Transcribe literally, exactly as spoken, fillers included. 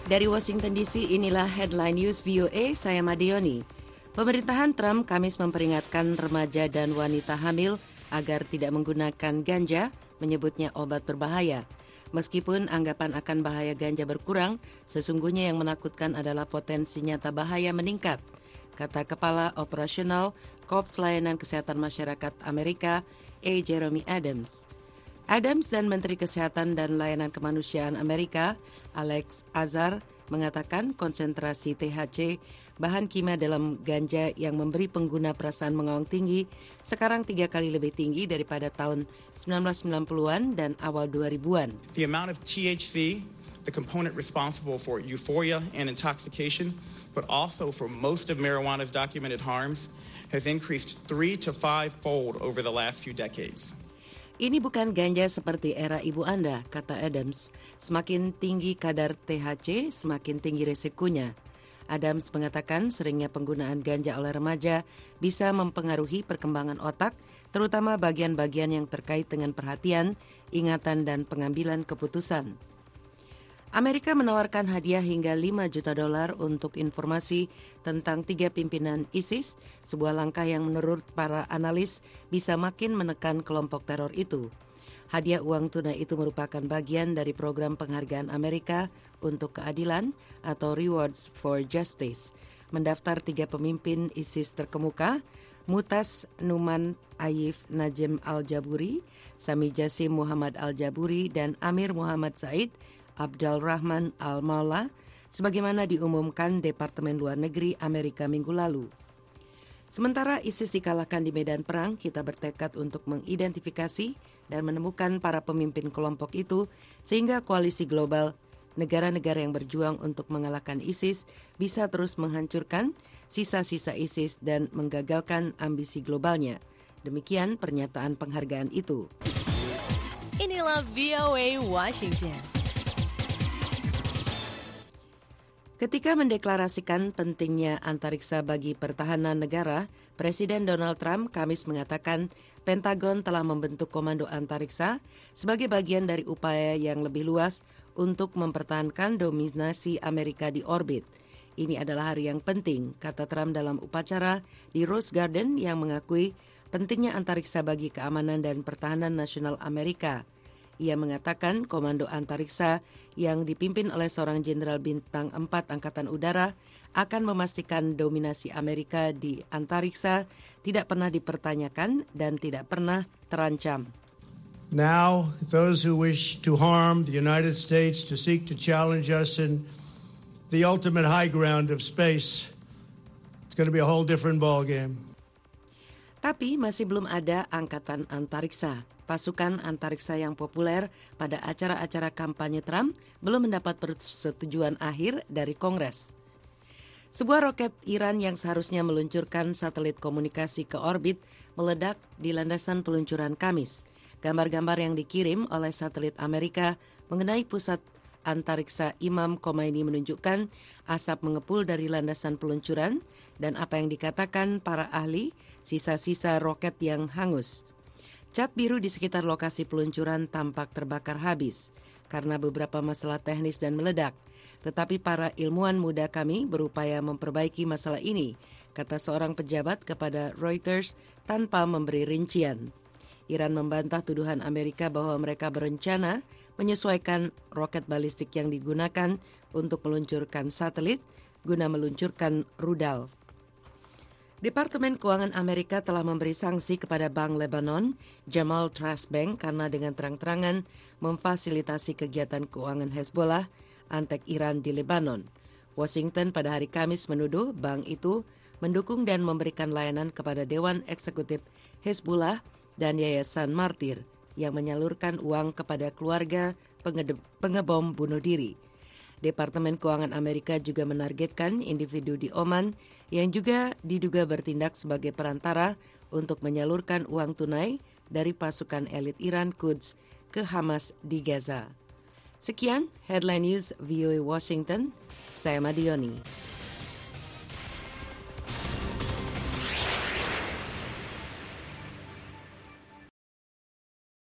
Dari Washington D C, inilah Headline News V O A, saya Madioni. Pemerintahan Trump Kamis memperingatkan remaja dan wanita hamil agar tidak menggunakan ganja, menyebutnya obat berbahaya. Meskipun anggapan akan bahaya ganja berkurang, sesungguhnya yang menakutkan adalah potensi nyata bahaya meningkat, kata Kepala Operasional Korps Layanan Kesehatan Masyarakat Amerika, A. Jeremy Adams. Adams dan Menteri Kesehatan dan Layanan Kemanusiaan Amerika, Alex Azar, mengatakan konsentrasi T H C, bahan kimia dalam ganja yang memberi pengguna perasaan mengaung tinggi, sekarang tiga kali lebih tinggi daripada tahun sembilan belas sembilan puluhan dan awal dua ribuan. The amount of T H C, the component responsible for euphoria and intoxication, but also for most of marijuana's documented harms, has increased three to five fold over the last few decades. Ini bukan ganja seperti era ibu Anda, kata Adams. Semakin tinggi kadar T H C, semakin tinggi resikonya. Adams mengatakan seringnya penggunaan ganja oleh remaja bisa mempengaruhi perkembangan otak, terutama bagian-bagian yang terkait dengan perhatian, ingatan, dan pengambilan keputusan. Amerika menawarkan hadiah hingga lima juta dolar untuk informasi tentang tiga pimpinan ISIS, sebuah langkah yang menurut para analis bisa makin menekan kelompok teror itu. Hadiah uang tunai itu merupakan bagian dari program penghargaan Amerika untuk keadilan atau Rewards for Justice. Mendaftar tiga pemimpin ISIS terkemuka, Mutas Numan Ayif Najem Al-Jaburi, Sami Jassim Muhammad Al-Jaburi, dan Amir Muhammad Said Abdul Rahman Al-Maula, sebagaimana diumumkan Departemen Luar Negeri Amerika minggu lalu. Sementara ISIS dikalahkan di medan perang, kita bertekad untuk mengidentifikasi dan menemukan para pemimpin kelompok itu, sehingga koalisi global, negara-negara yang berjuang untuk mengalahkan ISIS, bisa terus menghancurkan sisa-sisa ISIS dan menggagalkan ambisi globalnya. Demikian pernyataan penghargaan itu. Inilah V O A Washington. Ketika mendeklarasikan pentingnya antariksa bagi pertahanan negara, Presiden Donald Trump Kamis mengatakan Pentagon telah membentuk Komando Antariksa sebagai bagian dari upaya yang lebih luas untuk mempertahankan dominasi Amerika di orbit. Ini adalah hari yang penting, kata Trump dalam upacara di Rose Garden yang mengakui pentingnya antariksa bagi keamanan dan pertahanan nasional Amerika. Ia mengatakan Komando Antariksa yang dipimpin oleh seorang jenderal bintang empat Angkatan Udara akan memastikan dominasi Amerika di antariksa tidak pernah dipertanyakan dan tidak pernah terancam. Now, those who wish to harm the United States, to seek to challenge us in the ultimate high ground of space, it's going to be a whole different ballgame. Tapi masih belum ada angkatan antariksa. Pasukan antariksa yang populer pada acara-acara kampanye Trump belum mendapat persetujuan akhir dari Kongres. Sebuah roket Iran yang seharusnya meluncurkan satelit komunikasi ke orbit meledak di landasan peluncuran Kamis. Gambar-gambar yang dikirim oleh satelit Amerika mengenai pusat antariksa Imam Khomeini menunjukkan asap mengepul dari landasan peluncuran dan apa yang dikatakan para ahli, sisa-sisa roket yang hangus. Cat biru di sekitar lokasi peluncuran tampak terbakar habis karena beberapa masalah teknis dan meledak. Tetapi para ilmuwan muda kami berupaya memperbaiki masalah ini, kata seorang pejabat kepada Reuters tanpa memberi rincian. Iran membantah tuduhan Amerika bahwa mereka berencana menyesuaikan roket balistik yang digunakan untuk meluncurkan satelit guna meluncurkan rudal. Departemen Keuangan Amerika telah memberi sanksi kepada Bank Lebanon, Jamal Trust Bank, karena dengan terang-terangan memfasilitasi kegiatan keuangan Hezbollah, antek Iran di Lebanon. Washington pada hari Kamis menuduh bank itu mendukung dan memberikan layanan kepada Dewan Eksekutif Hezbollah dan Yayasan Martir yang menyalurkan uang kepada keluarga pengede- pengebom bunuh diri. Departemen Keuangan Amerika juga menargetkan individu di Oman yang juga diduga bertindak sebagai perantara untuk menyalurkan uang tunai dari pasukan elit Iran Quds ke Hamas di Gaza. Sekian Headline News V O A Washington, saya Madioni.